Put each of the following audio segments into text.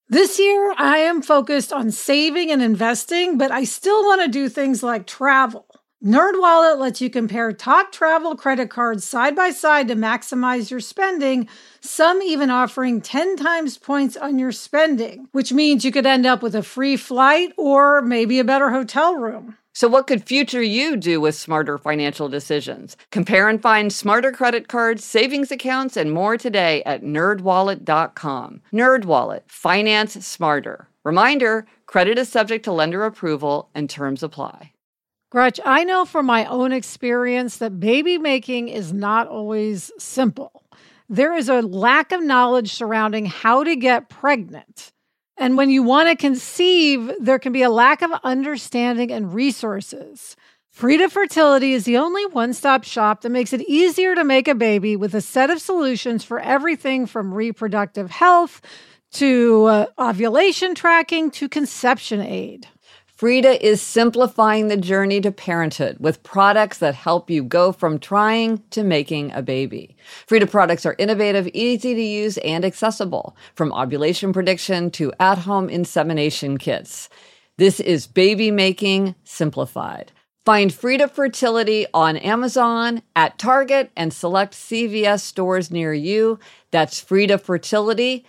This year, I am focused on saving and investing, but I still want to do things like travel. NerdWallet lets you compare top travel credit cards side by side to maximize your spending, some even offering 10 times points on your spending, which means you could end up with a free flight or maybe a better hotel room. So what could future you do with smarter financial decisions? Compare and find smarter credit cards, savings accounts, and more today at nerdwallet.com. NerdWallet, finance smarter. Reminder, credit is subject to lender approval and terms apply. Gretch, I know from my own experience that baby making is not always simple. There is a lack of knowledge surrounding how to get pregnant. And when you want to conceive, there can be a lack of understanding and resources. Frida Fertility is the only one-stop shop that makes it easier to make a baby with a set of solutions for everything from reproductive health to ovulation tracking to conception aid. Frida is simplifying the journey to parenthood with products that help you go from trying to making a baby. Frida products are innovative, easy to use, and accessible, from ovulation prediction to at-home insemination kits. This is baby making simplified. Find Frida Fertility on Amazon, at Target, and select CVS stores near you. That's Frida Fertility,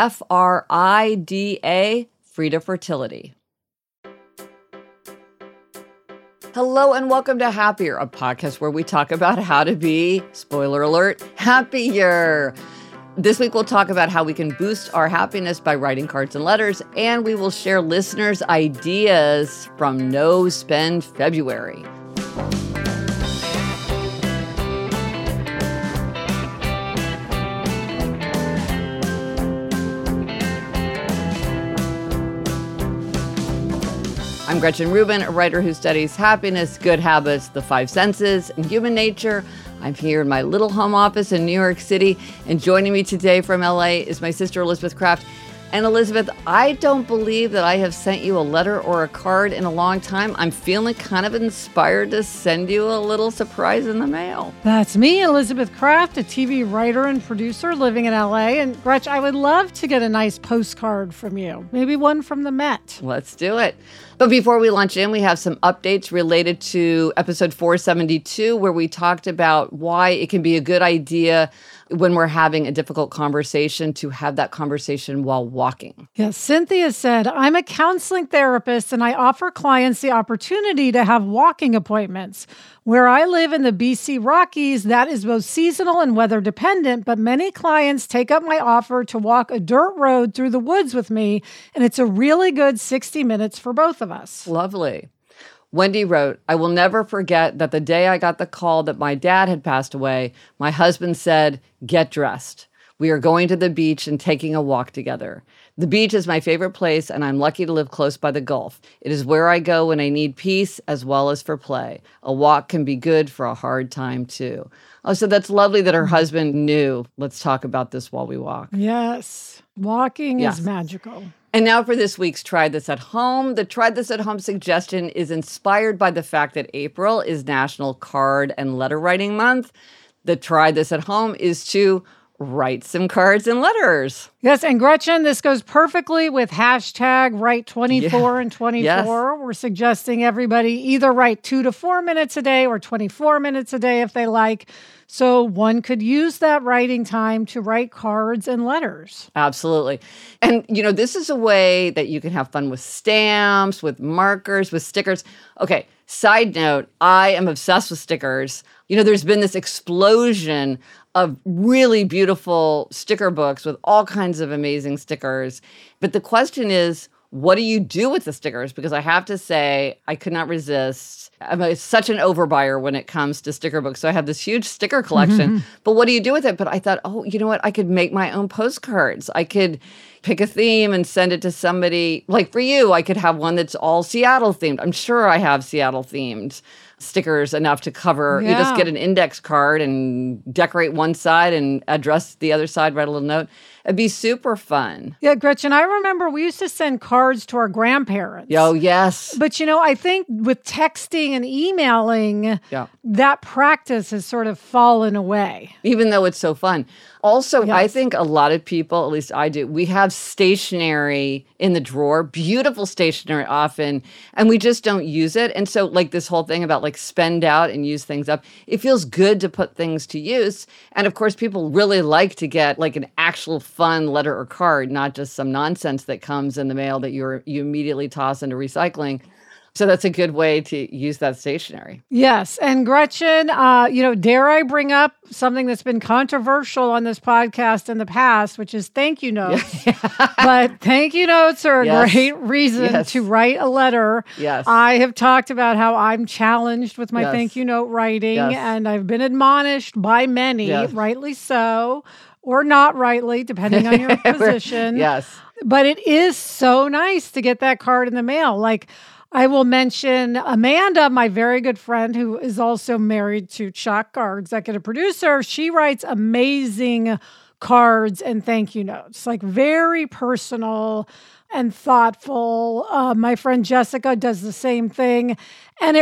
Frida, Frida Fertility. Hello and welcome to Happier, a podcast where we talk about how to be, spoiler alert, happier. This week we'll talk about how we can boost our happiness by writing cards and letters, and we will share listeners' ideas from No Spend February. I'm Gretchen Rubin, a writer who studies happiness, good habits, the five senses, and human nature. I'm here in my little home office in New York City, and joining me today from LA is my sister Elizabeth Kraft. And Elizabeth, I don't believe that I have sent you a letter or a card in a long time. I'm feeling kind of inspired to send you a little surprise in the mail. That's me, Elizabeth Kraft, a TV writer and producer living in LA. And Gretch, I would love to get a nice postcard from you. Maybe one from the Met. Let's do it. But before we launch in, we have some updates related to episode 472, where we talked about why it can be a good idea when we're having a difficult conversation to have that conversation while walking. Yes, Cynthia said, I'm a counseling therapist and I offer clients the opportunity to have walking appointments. Where I live in the BC Rockies, that is both seasonal and weather dependent, but many clients take up my offer to walk a dirt road through the woods with me, and it's a really good 60 minutes for both of us. Lovely. Wendy wrote, I will never forget that the day I got the call that my dad had passed away, my husband said, get dressed. We are going to the beach and taking a walk together. The beach is my favorite place, and I'm lucky to live close by the Gulf. It is where I go when I need peace as well as for play. A walk can be good for a hard time, too. Oh, so that's lovely that her husband knew. Let's talk about this while we walk. Yes. Walking is magical. And now for this week's Try This at Home. The Try This at Home suggestion is inspired by the fact that April is National Card and Letter Writing Month. The Try This at Home is to write some cards and letters. Yes, and Gretchen, this goes perfectly with hashtag write 24 and 24. Yes. We're suggesting everybody either write 2 to 4 minutes a day or 24 minutes a day if they like. So one could use that writing time to write cards and letters. Absolutely. And, you know, this is a way that you can have fun with stamps, with markers, with stickers. Okay, side note, I am obsessed with stickers. You know, there's been this explosion of really beautiful sticker books with all kinds of amazing stickers. But the question is, what do you do with the stickers? Because I have to say, I could not resist. I'm such an overbuyer when it comes to sticker books. So I have this huge sticker collection. But what do you do with it? But I thought, oh, you know what? I could make my own postcards. I could pick a theme and send it to somebody. Like for you, I could have one that's all Seattle themed. I'm sure I have Seattle themed stickers enough to cover. Yeah. You just get an index card and decorate one side and address the other side, write a little note. It'd be super fun. Yeah, Gretchen, I remember we used to send cards to our grandparents. Oh, yes. But, I think with texting and emailing, that practice has sort of fallen away. Even though it's so fun. Also, Yes. I think a lot of people, at least I do, we have stationery in the drawer, beautiful stationery often, and we just don't use it. And so like this whole thing about like spend out and use things up, it feels good to put things to use. And of course, people really like to get like an actual fun letter or card, not just some nonsense that comes in the mail that you immediately toss into recycling. So that's a good way to use that stationery. Yes. And Gretchen, dare I bring up something that's been controversial on this podcast in the past, which is thank you notes. But thank you notes are a great reason to write a letter. Yes. I have talked about how I'm challenged with my thank you note writing, and I've been admonished by many, rightly so, or not rightly, depending on your position. Yes. But it is so nice to get that card in the mail. Like, I will mention Amanda, my very good friend, who is also married to Chuck, our executive producer. She writes amazing cards and thank you notes, like very personal and thoughtful. My friend Jessica does the same thing. And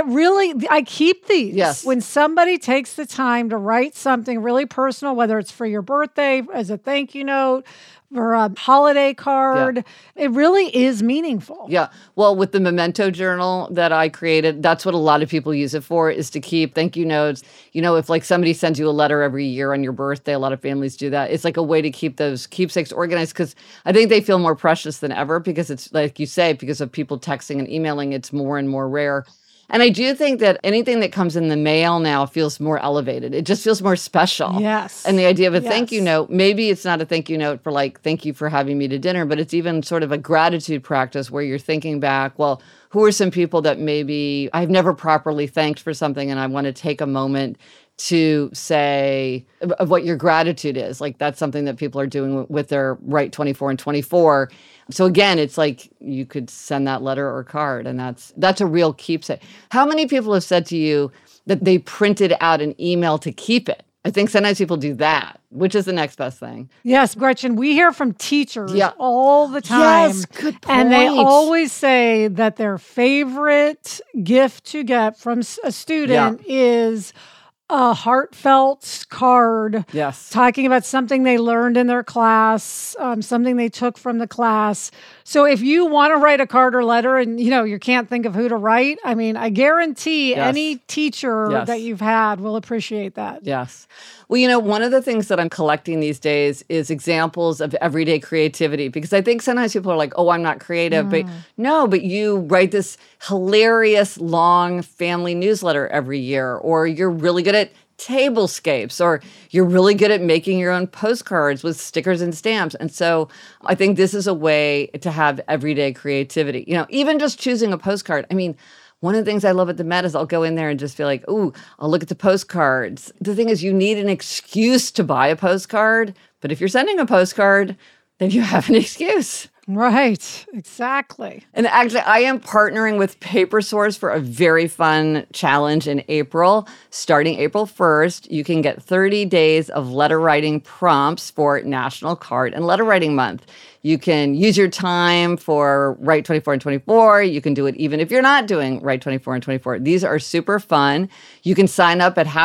I keep these. Yes. When somebody takes the time to write something really personal, whether it's for your birthday as a thank you note, or a holiday card. It really is meaningful. Yeah. Well, with the Memento journal that I created, that's what a lot of people use it for, is to keep thank you notes. If like somebody sends you a letter every year on your birthday, a lot of families do that. It's like a way to keep those keepsakes organized, because I think they feel more precious than ever, because it's like you say, because of people texting and emailing, it's more and more rare. And I do think that anything that comes in the mail now feels more elevated. It just feels more special. Yes. And the idea of a thank you note, maybe it's not a thank you note for like, thank you for having me to dinner, but it's even sort of a gratitude practice where you're thinking back, well, who are some people that maybe I've never properly thanked for something, and I want to take a moment to say of what your gratitude is. Like that's something that people are doing with their Write 24 and 24. So again, it's like you could send that letter or card, and that's a real keepsake. How many people have said to you that they printed out an email to keep it? I think sometimes people do that, which is the next best thing. Yes, Gretchen, we hear from teachers all the time. Yes, good point. And they always say that their favorite gift to get from a student is a heartfelt card talking about something they learned in their class, something they took from the class. So if you want to write a card or letter and, you can't think of who to write, I mean, I guarantee any teacher that you've had will appreciate that. Yes. Well, one of the things that I'm collecting these days is examples of everyday creativity, because I think sometimes people are like, oh, I'm not creative. But no, but you write this hilarious long family newsletter every year, or you're really good at tablescapes, or you're really good at making your own postcards with stickers and stamps. And so I think this is a way to have everyday creativity. Even just choosing a postcard. I mean, one of the things I love at the Met is I'll go in there and just feel like, ooh, I'll look at the postcards. The thing is, you need an excuse to buy a postcard. But if you're sending a postcard, then you have an excuse. Right, exactly. And actually, I am partnering with PaperSource for a very fun challenge in April. Starting April 1st, you can get 30 days of letter writing prompts for National Card and Letter Writing Month. You can use your time for Write 24 and 24. You can do it even if you're not doing Write 24 and 24. These are super fun. You can sign up at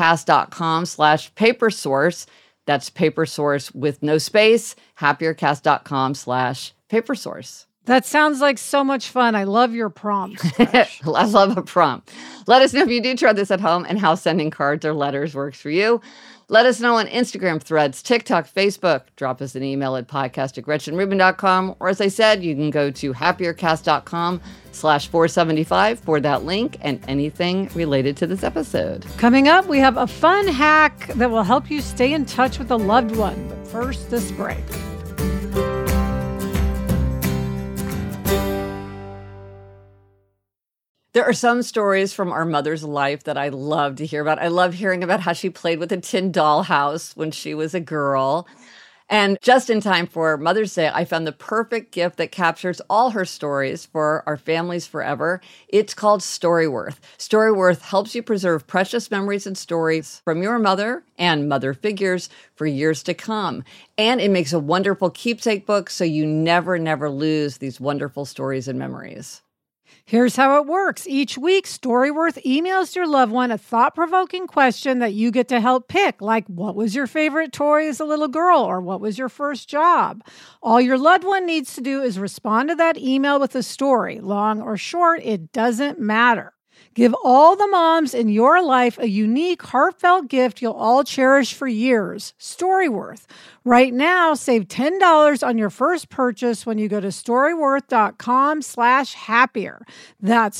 happiercast.com/PaperSource. That's PaperSource with no space, happiercast.com/PaperSource. That sounds like so much fun. I love your prompts. I love a prompt. Let us know if you do try this at home and how sending cards or letters works for you. Let us know on Instagram, Threads, TikTok, Facebook. Drop us an email at podcast@GretchenRubin.com. Or as I said, you can go to happiercast.com/475 for that link and anything related to this episode. Coming up, we have a fun hack that will help you stay in touch with a loved one. But first, this break. There are some stories from our mother's life that I love to hear about. I love hearing about how she played with a tin dollhouse when she was a girl. And just in time for Mother's Day, I found the perfect gift that captures all her stories for our families forever. It's called Storyworth. Storyworth helps you preserve precious memories and stories from your mother and mother figures for years to come. And it makes a wonderful keepsake book so you never lose these wonderful stories and memories. Here's how it works. Each week, Storyworth emails your loved one a thought-provoking question that you get to help pick, like what was your favorite toy as a little girl, or what was your first job? All your loved one needs to do is respond to that email with a story. Long or short, it doesn't matter. Give all the moms in your life a unique, heartfelt gift you'll all cherish for years. Storyworth. Right now, save $10 on your first purchase when you go to storyworth.com/happier. That's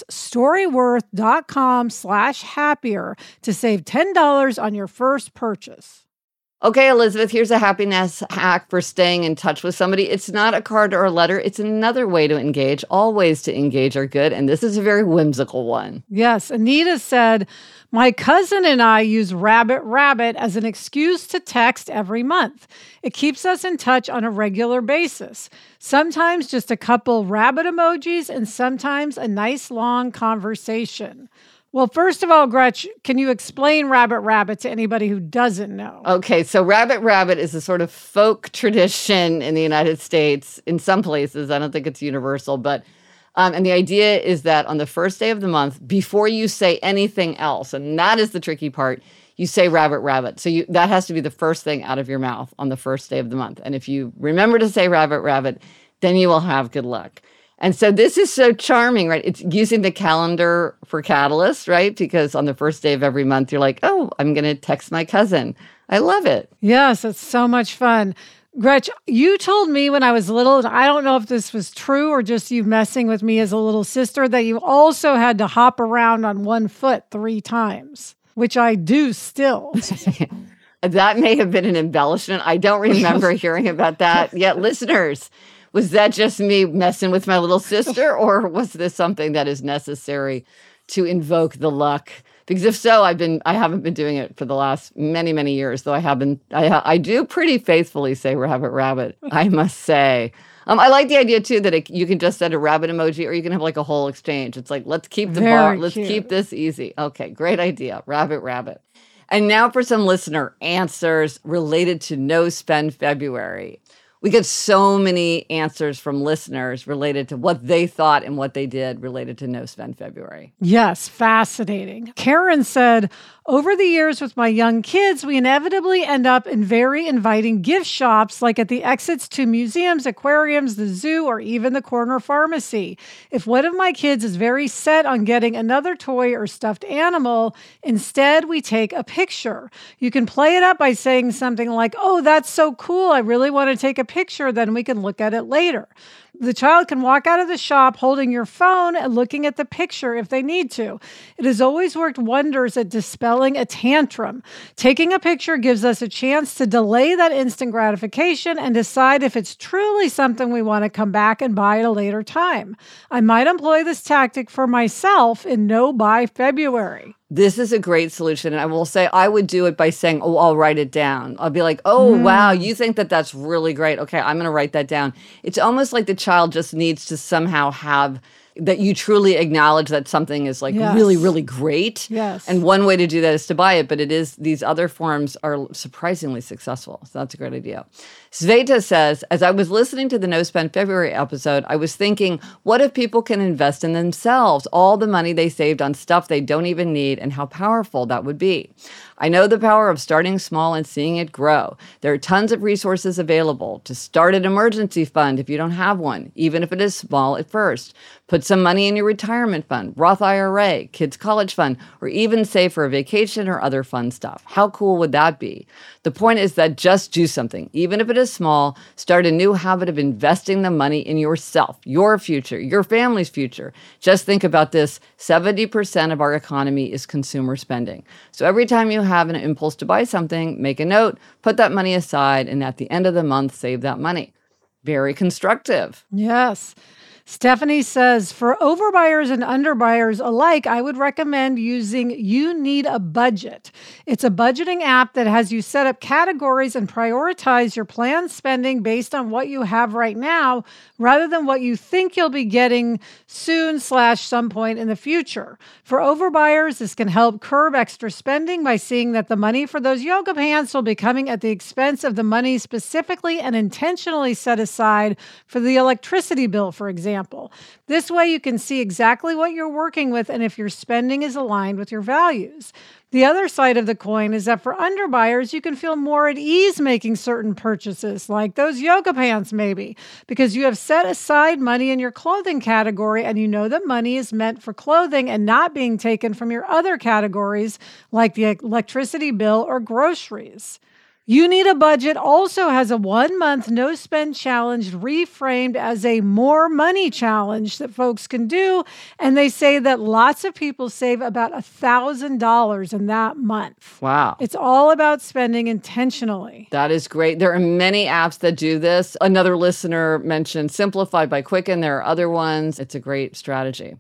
storyworth.com/happier to save $10 on your first purchase. Okay, Elizabeth, here's a happiness hack for staying in touch with somebody. It's not a card or a letter. It's another way to engage. All ways to engage are good, and this is a very whimsical one. Yes, Anita said, my cousin and I use Rabbit Rabbit as an excuse to text every month. It keeps us in touch on a regular basis. Sometimes just a couple rabbit emojis and sometimes a nice long conversation. Well, first of all, Gretch, can you explain Rabbit Rabbit to anybody who doesn't know? Okay, so Rabbit Rabbit is a sort of folk tradition in the United States. In some places, I don't think it's universal, but and the idea is that on the first day of the month, before you say anything else, and that is the tricky part, you say Rabbit Rabbit. So that has to be the first thing out of your mouth on the first day of the month. And if you remember to say Rabbit Rabbit, then you will have good luck. And so this is so charming, right? It's using the calendar for catalyst, right? Because on the first day of every month, you're like, oh, I'm going to text my cousin. I love it. Yes, it's so much fun. Gretch, you told me when I was little, and I don't know if this was true or just you messing with me as a little sister, that you also had to hop around on one foot 3 times, which I do still. That may have been an embellishment. I don't remember hearing about that. Yet, listeners, was that just me messing with my little sister, or was this something that is necessary to invoke the luck? Because if so, I haven't been doing it for the last many years, though I do pretty faithfully say Rabbit Rabbit, I must say. I like the idea too that you can just send a rabbit emoji, or you can have like a whole exchange. It's like, let's keep keep this easy. Okay, great idea. Rabbit Rabbit. And now for some listener answers related to No Spend February. We get so many answers from listeners related to what they thought and what they did related to No Spend February. Yes, fascinating. Karen said, over the years with my young kids, we inevitably end up in very inviting gift shops, like at the exits to museums, aquariums, the zoo, or even the corner pharmacy. If one of my kids is very set on getting another toy or stuffed animal, instead we take a picture. You can play it up by saying something like, oh, that's so cool. I really want to take a picture. Then we can look at it later. The child can walk out of the shop holding your phone and looking at the picture if they need to. It has always worked wonders at dispelling a tantrum. Taking a picture gives us a chance to delay that instant gratification and decide if it's truly something we want to come back and buy at a later time. I might employ this tactic for myself in No Buy February. This is a great solution. And I will say I would do it by saying, oh, I'll write it down. I'll be like, oh, wow, you think that that's really great. Okay, I'm going to write that down. It's almost like the child just needs to somehow have that you truly acknowledge that something is like really great. Yes. And one way to do that is to buy it, but these other forms are surprisingly successful. So that's a great idea. Sveta says, as I was listening to the No Spend February episode, I was thinking, what if people can invest in themselves, all the money they saved on stuff they don't even need, and how powerful that would be. I know the power of starting small and seeing it grow. There are tons of resources available to start an emergency fund if you don't have one, even if it is small at first. Put some money in your retirement fund, Roth IRA, kids' college fund, or even save for a vacation or other fun stuff. How cool would that be? The point is that just do something, even if it is small. Start a new habit of investing the money in yourself, your future, your family's future. Just think about this. 70% of our economy is consumer spending. So every time you have an impulse to buy something, make a note, put that money aside, and at the end of the month, save that money. Very constructive. Yes. Stephanie says, for overbuyers and underbuyers alike, I would recommend using You Need a Budget. It's a budgeting app that has you set up categories and prioritize your planned spending based on what you have right now, rather than what you think you'll be getting soon/some point in the future. For overbuyers, this can help curb extra spending by seeing that the money for those yoga pants will be coming at the expense of the money specifically and intentionally set aside for the electricity bill, for example. This way you can see exactly what you're working with and if your spending is aligned with your values. The other side of the coin is that for underbuyers, you can feel more at ease making certain purchases, like those yoga pants maybe, because you have set aside money in your clothing category and you know that money is meant for clothing and not being taken from your other categories like the electricity bill or groceries. You Need a Budget also has a 1-month no-spend challenge reframed as a more money challenge that folks can do. And they say that lots of people save about $1,000 in that month. Wow. It's all about spending intentionally. That is great. There are many apps that do this. Another listener mentioned Simplified by Quicken. There are other ones. It's a great strategy.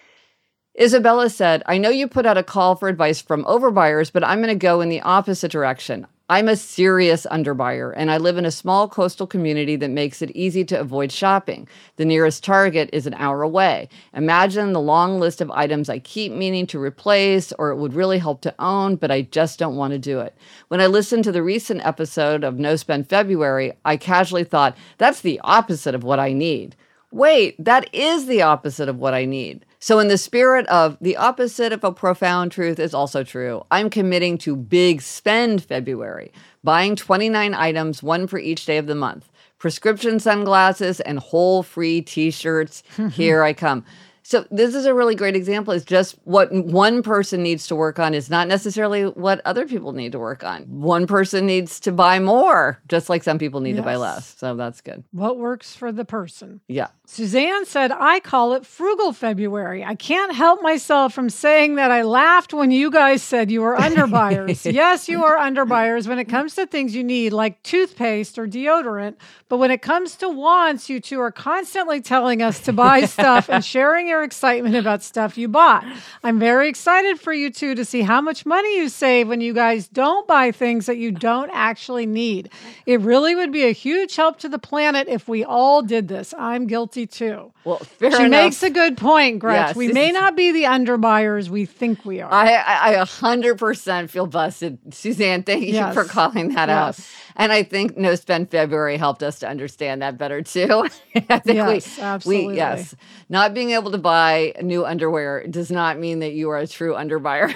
Isabella said, I know you put out a call for advice from overbuyers, but I'm going to go in the opposite direction. I'm a serious underbuyer, and I live in a small coastal community that makes it easy to avoid shopping. The nearest Target is an hour away. Imagine the long list of items I keep meaning to replace or it would really help to own, but I just don't want to do it. When I listened to the recent episode of No Spend February, I casually thought, that's the opposite of what I need. Wait, that is the opposite of what I need. So in the spirit of the opposite of a profound truth is also true, I'm committing to Big Spend February, buying 29 items, one for each day of the month. Prescription sunglasses and whole free t-shirts. Here I come. So this is a really great example. It's just what one person needs to work on is not necessarily what other people need to work on. One person needs to buy more, just like some people need to buy less. So that's good. What works for the person? Yeah. Suzanne said, I call it Frugal February. I can't help myself from saying that I laughed when you guys said you were underbuyers. Yes, you are underbuyers when it comes to things you need, like toothpaste or deodorant. But when it comes to wants, you two are constantly telling us to buy stuff and sharing your excitement about stuff you bought. I'm very excited for you two to see how much money you save when you guys don't buy things that you don't actually need. It really would be a huge help to the planet if we all did this. I'm guilty too. Well, fair She enough. makes a good point, Gretch. Yes. We may not be the underbuyers we think we are. I 100% feel busted. Suzanne, thank you Yes. for calling that out. Yes. And I think No Spend February helped us to understand that better too. I think Yes, absolutely. yes. Not being able to buy new underwear does not mean that you are a true underbuyer.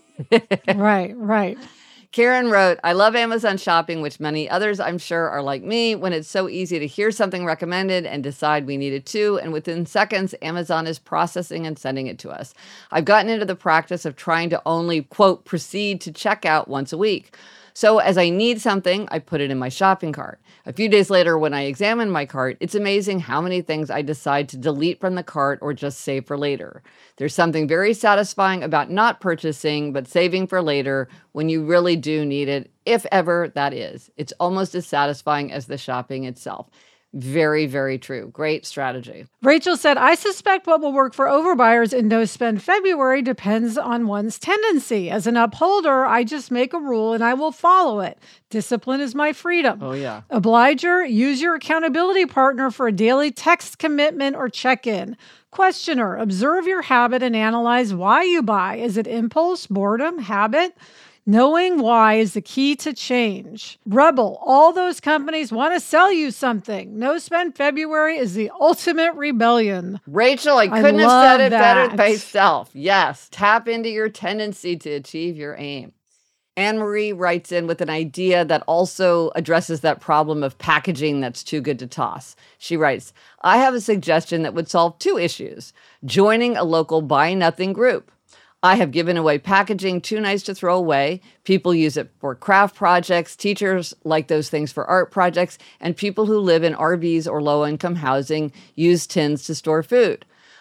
Right. Karen wrote, I love Amazon shopping, which many others I'm sure are like me, when it's so easy to hear something recommended and decide we need it too. And within seconds, Amazon is processing and sending it to us. I've gotten into the practice of trying to only, quote, proceed to checkout once a week. So as I need something, I put it in my shopping cart. A few days later, when I examine my cart, it's amazing how many things I decide to delete from the cart or just save for later. There's something very satisfying about not purchasing, but saving for later when you really do need it, if ever that is. It's almost as satisfying as the shopping itself. Very, very true. Great strategy. Rachel said, I suspect what will work for overbuyers in No Spend February depends on one's tendency. As an upholder, I just make a rule and I will follow it. Discipline is my freedom. Oh, yeah. Obliger, use your accountability partner for a daily text commitment or check-in. Questioner, observe your habit and analyze why you buy. Is it impulse, boredom, habit? Knowing why is the key to change. Rebel, all those companies want to sell you something. No Spend February is the ultimate rebellion. Rachel, I couldn't have said it better that. myself. Yes, tap into your tendency to achieve your aim. Anne-Marie writes in with an idea that also addresses that problem of packaging that's too good to toss. She writes, I have a suggestion that would solve two issues. Joining a local buy nothing group. I have given away packaging too nice to throw away. People use it for craft projects. Teachers like those things for art projects. And people who live in RVs or low-income housing use tins to store food.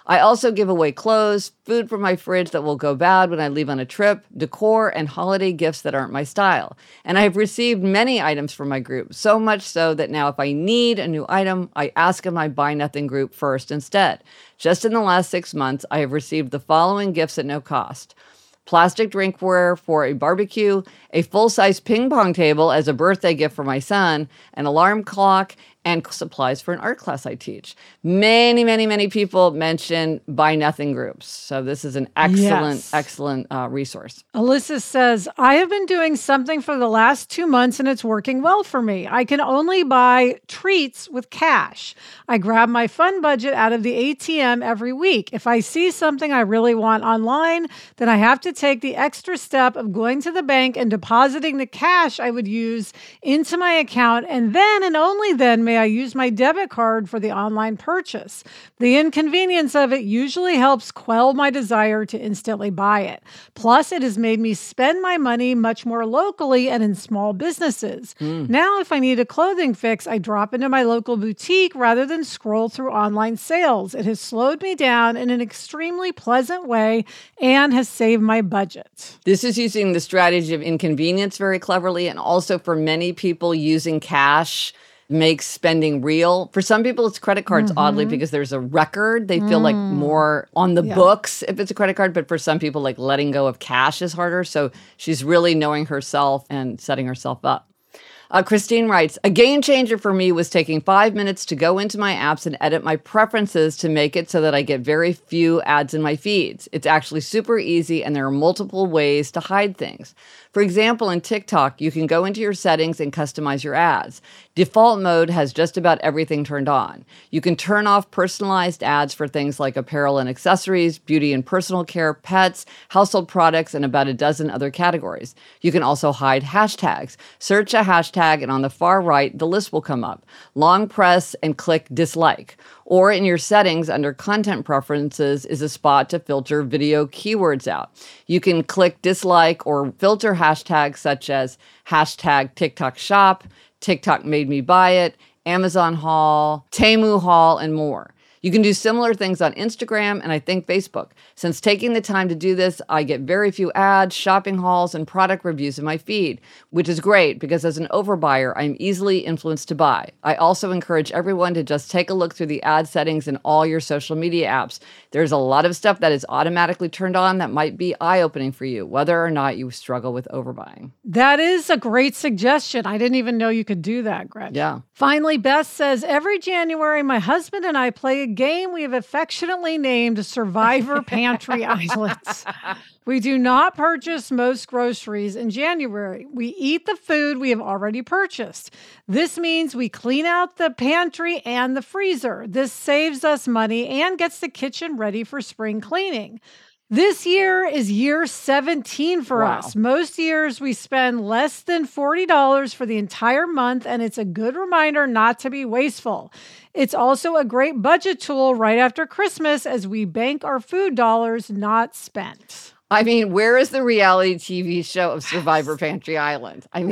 I also give away clothes, food from my fridge that will go bad when I leave on a trip, decor, and holiday gifts that aren't my style. And I have received many items from my group, so much so that now if I need a new item, I ask in my Buy Nothing group first instead. Just in the last 6 months, I have received the following gifts at no cost: plastic drinkware for a barbecue, a full-size ping pong table as a birthday gift for my son, an alarm clock, and supplies for an art class I teach. Many, many, many people mention Buy Nothing groups. So this is an excellent resource. Alyssa says, I have been doing something for the last 2 months and it's working well for me. I can only buy treats with cash. I grab my fun budget out of the ATM every week. If I see something I really want online, then I have to take the extra step of going to the bank and depositing the cash I would use into my account. And then and only then may I use my debit card for the online purchase. The inconvenience of it usually helps quell my desire to instantly buy it. Plus, it has made me spend my money much more locally and in small businesses. Now, if I need a clothing fix, I drop into my local boutique rather than scroll through online sales. It has slowed me down in an extremely pleasant way and has saved my budget. This is using the strategy of inconvenience very cleverly, and also for many people using cash makes spending real. For some people, it's credit cards, oddly, because there's a record. They feel like more on the books if it's a credit card. But for some people, like letting go of cash is harder. So she's really knowing herself and setting herself up. Christine writes, a game changer for me was taking 5 minutes to go into my apps and edit my preferences to make it so that I get very few ads in my feeds. It's actually super easy, and there are multiple ways to hide things. For example, in TikTok, you can go into your settings and customize your ads. Default mode has just about everything turned on. You can turn off personalized ads for things like apparel and accessories, beauty and personal care, pets, household products, and about a dozen other categories. You can also hide hashtags. Search a hashtag, and on the far right, the list will come up. Long press and click dislike. Or in your settings under content preferences is a spot to filter video keywords out. You can click dislike or filter hashtags such as hashtag TikTok shop, TikTok made me buy it, Amazon haul, Temu haul, and more. You can do similar things on Instagram and I think Facebook. Since taking the time to do this, I get very few ads, shopping hauls, and product reviews in my feed, which is great because as an overbuyer, I'm easily influenced to buy. I also encourage everyone to just take a look through the ad settings in all your social media apps. There's a lot of stuff that is automatically turned on that might be eye-opening for you, whether or not you struggle with overbuying. That is a great suggestion. I didn't even know you could do that, Gretchen. Yeah. Finally, Beth says, every January, my husband and I play a game we have affectionately named Survivor Pantry Islands. We do not purchase most groceries in January. We eat the food we have already purchased. This means we clean out the pantry and the freezer. This saves us money and gets the kitchen ready for spring cleaning. This year is year 17 for us. Most years we spend less than $40 for the entire month, and it's a good reminder not to be wasteful. It's also a great budget tool right after Christmas as we bank our food dollars not spent. I mean, where is the reality TV show of Survivor Pantry Island? I mean,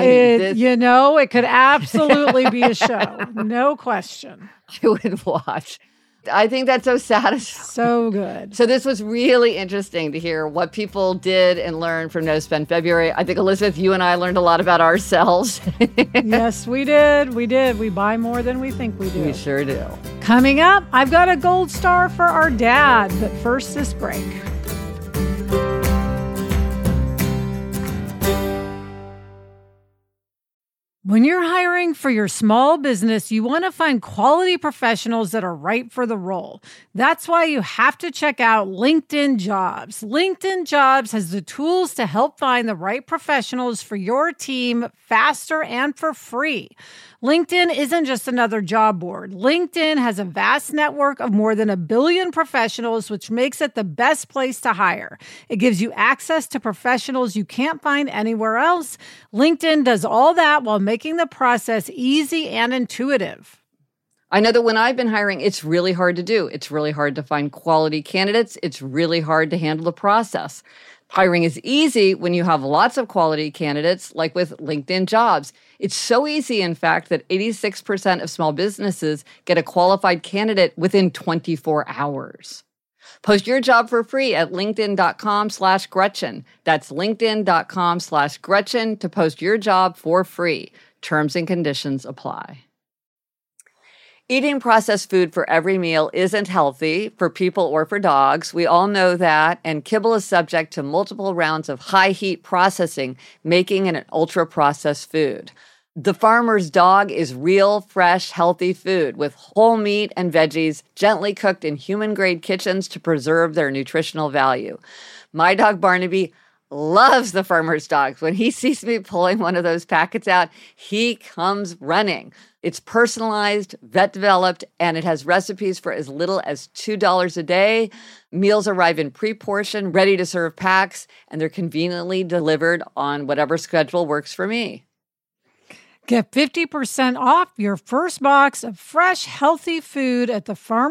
it could absolutely be a show. No question. I would watch. I think that's so satisfying. So good. So this was really interesting to hear what people did and learned from No Spend February. I think, Elizabeth, you and I learned a lot about ourselves. Yes, we did. We did. We buy more than we think we do. We sure do. Coming up, I've got a gold star for our dad. But first, this break. When you're hiring for your small business, you want to find quality professionals that are right for the role. That's why you have to check out LinkedIn Jobs. LinkedIn Jobs has the tools to help find the right professionals for your team faster and for free. LinkedIn isn't just another job board. LinkedIn has a vast network of more than 1 billion professionals, which makes it the best place to hire. It gives you access to professionals you can't find anywhere else. LinkedIn does all that while making the process easy and intuitive. I know that when I've been hiring, it's really hard to do. It's really hard to find quality candidates. It's really hard to handle the process. Hiring is easy when you have lots of quality candidates, like with LinkedIn Jobs. It's so easy, in fact, that 86% of small businesses get a qualified candidate within 24 hours. Post your job for free at linkedin.com/Gretchen. That's linkedin.com/Gretchen to post your job for free. Terms and conditions apply. Eating processed food for every meal isn't healthy for people or for dogs. We all know that, and kibble is subject to multiple rounds of high-heat processing, making it an ultra-processed food. The Farmer's Dog is real, fresh, healthy food with whole meat and veggies gently cooked in human-grade kitchens to preserve their nutritional value. My dog Barnaby loves the Farmer's Dog. When he sees me pulling one of those packets out, he comes running. It's personalized, vet-developed, and it has recipes for as little as $2 a day. Meals arrive in pre-portioned, ready-to-serve packs, and they're conveniently delivered on whatever schedule works for me. Get 50% off your first box of fresh, healthy food at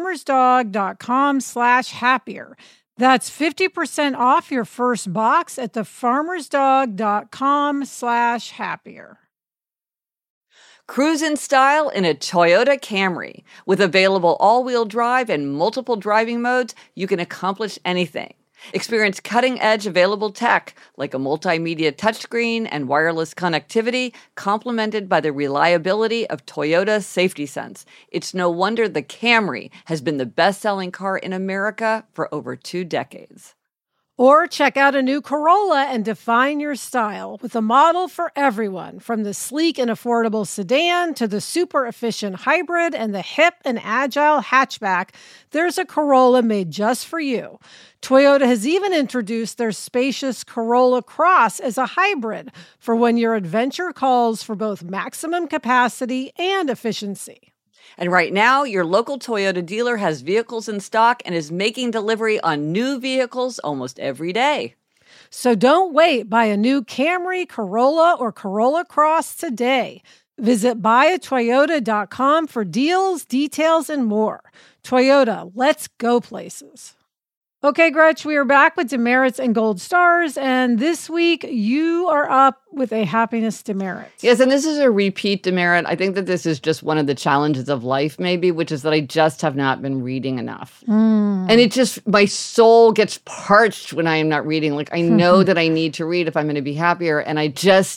thefarmersdog.com/happier. That's 50% off your first box at thefarmersdog.com/happier. Cruise in style in a Toyota Camry. With available all-wheel drive and multiple driving modes, you can accomplish anything. Experience cutting-edge available tech like a multimedia touchscreen and wireless connectivity, complemented by the reliability of Toyota Safety Sense. It's no wonder the Camry has been the best-selling car in America for over 2 decades. Or check out a new Corolla and define your style with a model for everyone, from the sleek and affordable sedan to the super efficient hybrid and the hip and agile hatchback. There's a Corolla made just for you. Toyota has even introduced their spacious Corolla Cross as a hybrid for when your adventure calls for both maximum capacity and efficiency. And right now, your local Toyota dealer has vehicles in stock and is making delivery on new vehicles almost every day. So don't wait. Buy a new Camry, Corolla, or Corolla Cross today. Visit buyatoyota.com for deals, details, and more. Toyota, let's go places. Okay, Gretch, we are back with demerits and gold stars, and this week you are up with a happiness demerit. Yes, and this is a repeat demerit. I think that this is just one of the challenges of life, maybe, which is that I just have not been reading enough. And it just, my soul gets parched when I am not reading. Like, I know that I need to read if I'm going to be happier, and I've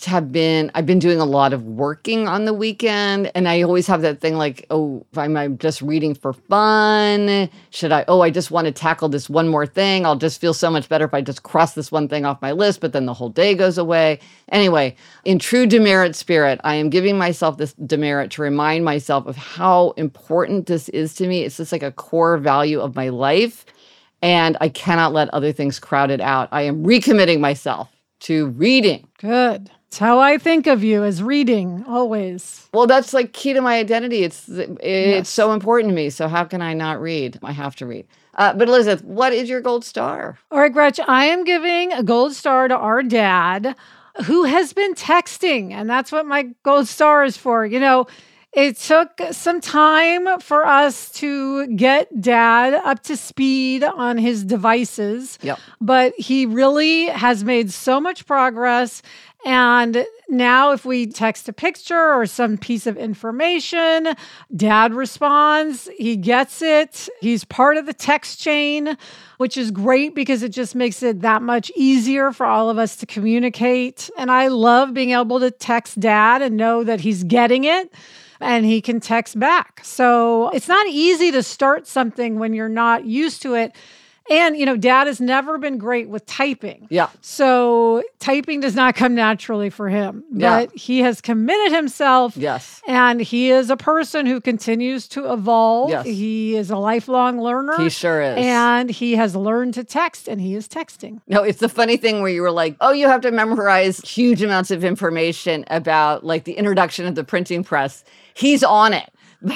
been doing a lot of working on the weekend, and I always have that thing like, oh, I'm just reading for fun. I just want to tackle this one more thing. I'll just feel so much better if I just cross this one thing off my list, but then the whole day goes away. Anyway, in true demerit spirit, I am giving myself this demerit to remind myself of how important this is to me. It's just like a core value of my life, and I cannot let other things crowd it out. I am recommitting myself to reading. Good. It's how I think of you, as reading, always. Well, that's like key to my identity. It's so important to me. So how can I not read? I have to read. But Elizabeth, what is your gold star? All right, Gretch, I am giving a gold star to our dad, who has been texting, and that's what my gold star is for. You know, it took some time for us to get Dad up to speed on his devices, but he really has made so much progress. And now if we text a picture or some piece of information, Dad responds, he gets it. He's part of the text chain, which is great because it just makes it that much easier for all of us to communicate. And I love being able to text Dad and know that he's getting it and he can text back. So it's not easy to start something when you're not used to it. And, you know, Dad has never been great with typing. Yeah. So typing does not come naturally for him. Yeah. But he has committed himself. Yes. And he is a person who continues to evolve. Yes. He is a lifelong learner. He sure is. And he has learned to text, and he is texting. No, it's the funny thing where you were like, oh, you have to memorize huge amounts of information about like the introduction of the printing press. He's on it.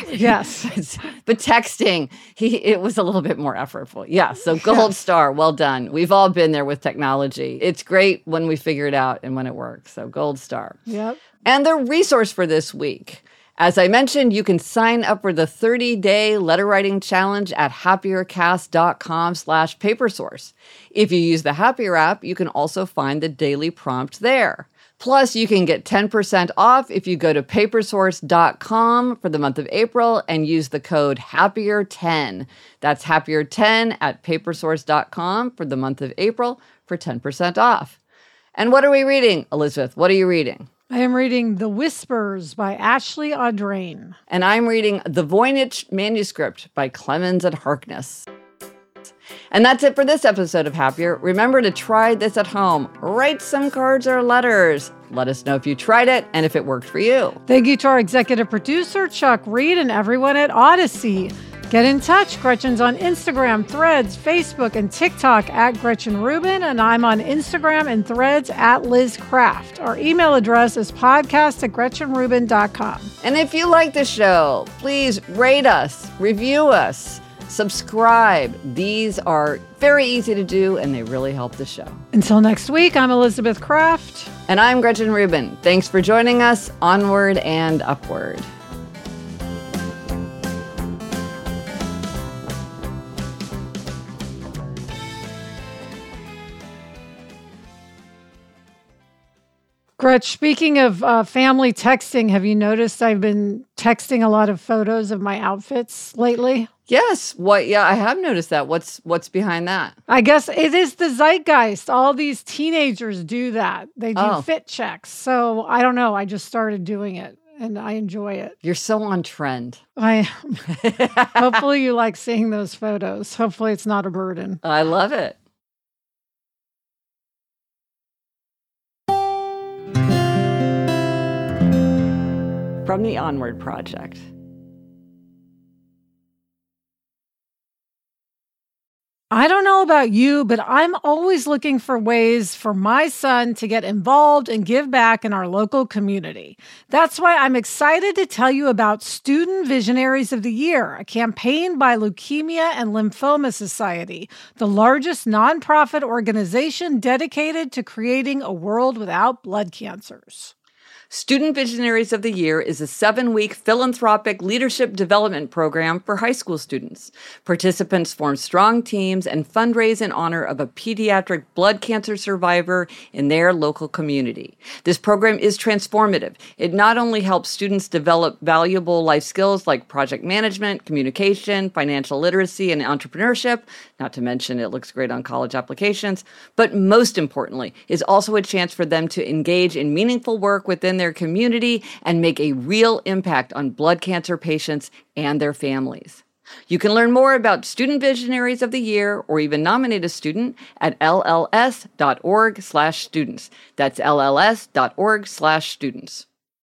Yes. But texting, it was a little bit more effortful. Yeah, so gold star, well done. We've all been there with technology. It's great when we figure it out and when it works. So gold star. Yep. And the resource for this week. As I mentioned, you can sign up for the 30-day letter writing challenge at happiercast.com/papersource. If you use the Happier app, you can also find the daily prompt there. Plus, you can get 10% off if you go to papersource.com for the month of April and use the code HAPPIER10. That's HAPPIER10 at papersource.com for the month of April for 10% off. And what are we reading, Elizabeth? What are you reading? I am reading The Whispers by Ashley Audrain. And I'm reading The Voynich Manuscript by Clemens and Harkness. And that's it for this episode of Happier. Remember to try this at home. Write some cards or letters. Let us know if you tried it and if it worked for you. Thank you to our executive producer, Chuck Reed, and everyone at Odyssey. Get in touch. Gretchen's on Instagram, Threads, Facebook, and TikTok at Gretchen Rubin, and I'm on Instagram and Threads at Liz Craft. Our email address is podcast@GretchenRubin.com. And if you like the show, please rate us, review us, subscribe. These are very easy to do, and they really help the show. Until next week, I'm Elizabeth Craft. And I'm Gretchen Rubin. Thanks for joining us. Onward and upward. Gretch, speaking of family texting, have you noticed I've been texting a lot of photos of my outfits lately? Yes. What? Yeah, I have noticed that. What's behind that? I guess it is the zeitgeist. All these teenagers do that. They do fit checks. So I don't know. I just started doing it and I enjoy it. You're so on trend. Hopefully you like seeing those photos. Hopefully it's not a burden. I love it. From the Onward Project. I don't know about you, but I'm always looking for ways for my son to get involved and give back in our local community. That's why I'm excited to tell you about Student Visionaries of the Year, a campaign by Leukemia and Lymphoma Society, the largest nonprofit organization dedicated to creating a world without blood cancers. Student Visionaries of the Year is a 7-week philanthropic leadership development program for high school students. Participants form strong teams and fundraise in honor of a pediatric blood cancer survivor in their local community. This program is transformative. It not only helps students develop valuable life skills like project management, communication, financial literacy, and entrepreneurship, not to mention it looks great on college applications, but most importantly, is also a chance for them to engage in meaningful work within their community and make a real impact on blood cancer patients and their families. You can learn more about Student Visionaries of the Year or even nominate a student at lls.org/students. That's lls.org/students.